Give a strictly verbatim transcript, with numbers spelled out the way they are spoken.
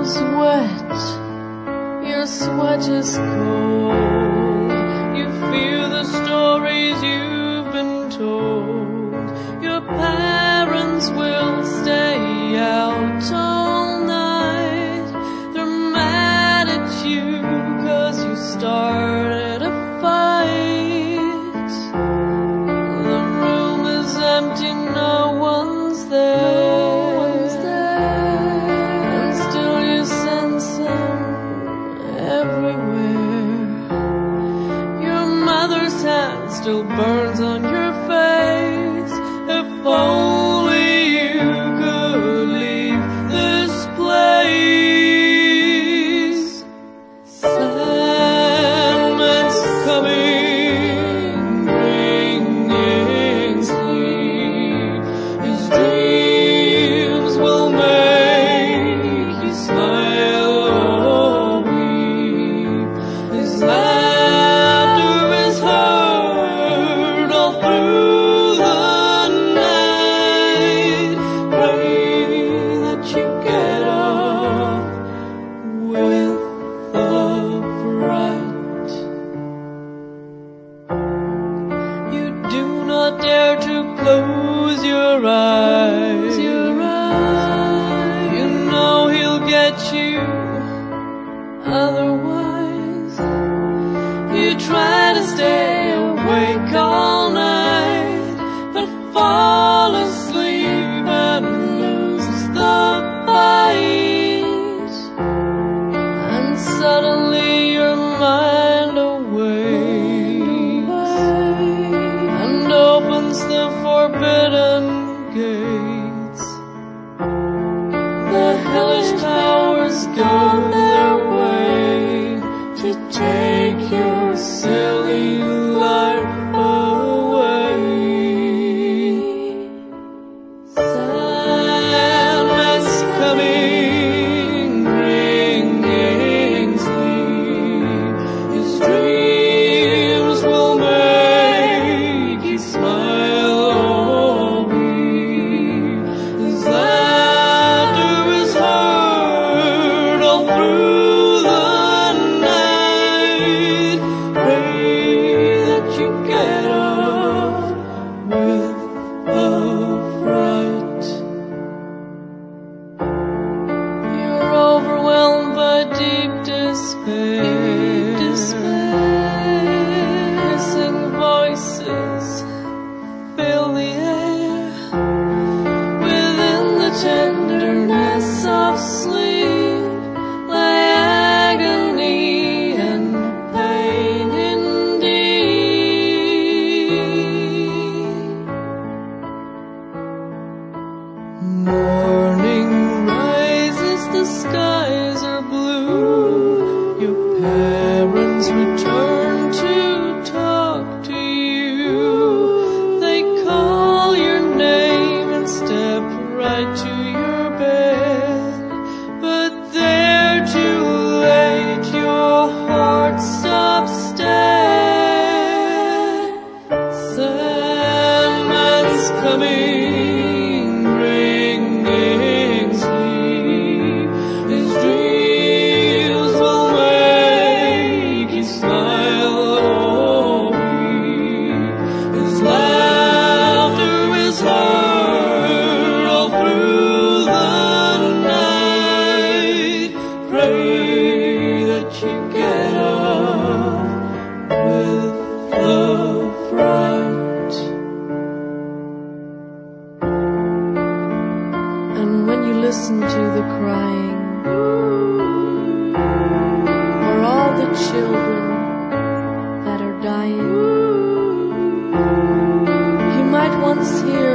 pillow's wet, your sweat is cold. You fear the stories you've been told. Your parents will stay out all night. They're mad at you 'cause you started a fight. The room is empty, no one's there. Still burns on your face. If only you could leave this place. Sandman's coming, bringing sleep. His dreams will make you smile or weep. His laughter is heard through the night. Pray that you get up with the fright. You do not dare to close your eyes. You know he'll get you otherwise. You try to stay awake all night, but fall asleep and lose the fight. And suddenly your mind awakes and opens the forbidden gates. The hellish powers go their way to take your silly life away. Sandman's coming, bringing sleep. His dreams will make you smile or weep. His laughter is heard all through the night. Pray that you get up with the fright. You're overwhelmed by deep despair. Hissing voices fill the air. Within the tenderness of sleep lay agony and pain indeed. Morning rises, the skies are blue. Your parents return to talk to you. They call your name and step right to your bed. But they're too late, your heart stops dead. Sandman's coming, bringing sleep. His dreams will make you smile or weep. His laughter is heard all through the night. Pray that you get up with the fright. And when you listen to the crying, or all the children that are dying, you might once hear